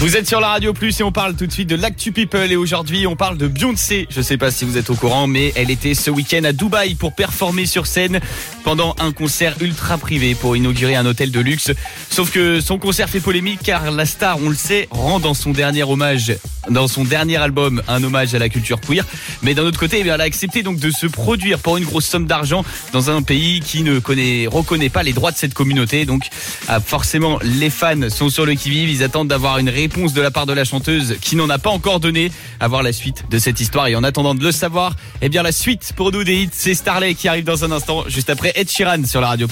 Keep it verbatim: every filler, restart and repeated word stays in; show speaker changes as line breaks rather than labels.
Vous êtes sur la Radio Plus et on parle tout de suite de l'Actu People et aujourd'hui on parle de Beyoncé. Je sais pas si vous êtes au courant mais elle était ce week-end à Dubaï pour performer sur scène pendant un concert ultra privé pour inaugurer un hôtel de luxe. Sauf que son concert fait polémique car la star, on le sait, rend dans son dernier hommage, dans son dernier album, un hommage à la culture queer. Mais d'un autre côté, eh bien, elle a accepté donc de se produire pour une grosse somme d'argent dans un pays qui ne connaît, reconnaît pas les droits de cette communauté. Donc ah, forcément les fans sont sur le qui-vive, ils attendent d'avoir une réponse de la part de la chanteuse qui n'en a pas encore donné. À voir la suite de cette histoire et en attendant de le savoir, eh bien la suite pour nous des hits, c'est Starley qui arrive dans un instant juste après Ed Sheeran sur la Radio.